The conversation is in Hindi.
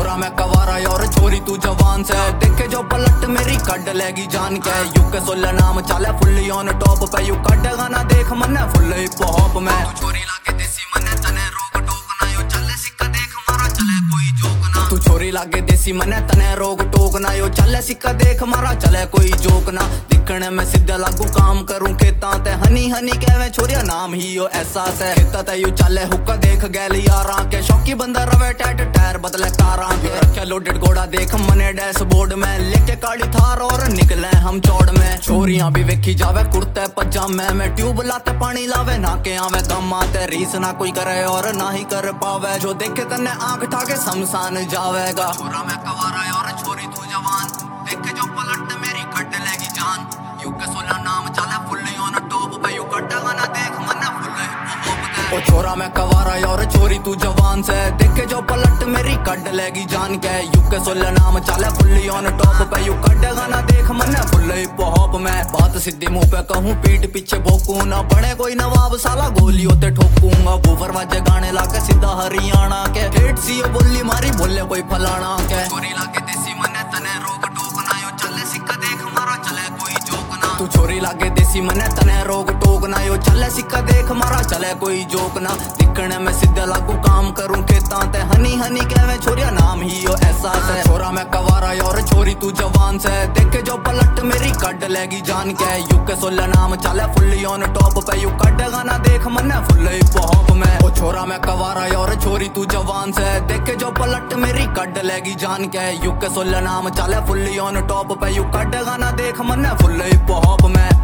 छोरा मैं कवारा और छोरी तू जवान से देखे जो पलट मेरी कड लेगी जान के युग के 16 नाम चाले फुल्ली ऑन टॉप पे यू कड गाना देख मने फुल हिप हॉप में छोरी लागे देसी मने तने रोक टोक ना यो चले सिक्का देख मारा चले कोई जोक ना तू छोरी लागे देसी मने तने रोक टोक ना यो चले सिक्का देख मारा चले कोई जोक ना दिखने में सीधा लागू काम करूं खेता ते हनी हनी कहवे छोरिया नाम ही यो एहसास है खेता ते यू चले हुक्का देख गैल यारा के शौकी बंदा रवे टैट टायर बदले कारा के रखे लोडेड घोड़ा देख मने डैशबोर्ड में लेके काली थार और निकले हम चौड़ में छोरियां भी वेखी जावे कुर्ते पजामे में ट्यूब लाते पानी लावे ना के आवे दम आते रीस ना कोई करे और ना ही कर पावे जो देखे तन्ने आंख ठाके शमशान जावेगा छोरा मैं कवारा और छोरी तू जवान देखे जो पलट मेरी कट लेगी जान युग के 16 नाम चाले फुल्ली ऑन टॉप पे यू कट गाना देख मन्ना फुल ओ छोरा मैं कवारा और छोरी तू जवान से देखे जो पलट मेरी कट लेगी जान के युग के 16 नाम चाले फुल्ली ऑन टॉप पे यू कट गाना देख मन्ना फुल हिप हॉप में बात सीधी मुंह पे कहूं पीठ पीछे भोंकू ना बने कोई नवाब साला गोलियों ते ठोकूंगा बूफर वाजे गाने लाके सीधा हरियाणा के हेट सी बोली मारी बोले कोई फलाना के छोरी लागे देसी मने तने रोक टोक ना यो चले सिक्का देख मारा चले कोई जोक ना तू छोरी लागे देसी मने तने रोक टोक ना यो चले सिक्का देख मारा चले कोई जोक ना दिखने में सीधा लागू काम करूं खेता ते हनी हनी कहवे छोरिया नाम ही यो एहसास है छोरा मैं कवारा और छोरी तू जवान से देखे जो पलट मेरी कड लेगी जान के युग के 16 नाम चाले फुल्ली ऑन टॉप पे यू कड गाना देख मन्ने फुल हिप हॉप में ओ छोरा मैं कवारा और छोरी तू जवान से देखे जो पलट मेरी कड लेगी जान के युग के 16 नाम चाले फुल्ली ऑन टॉप पे यू कड गाना देख मन्ने फुल हिप हॉप में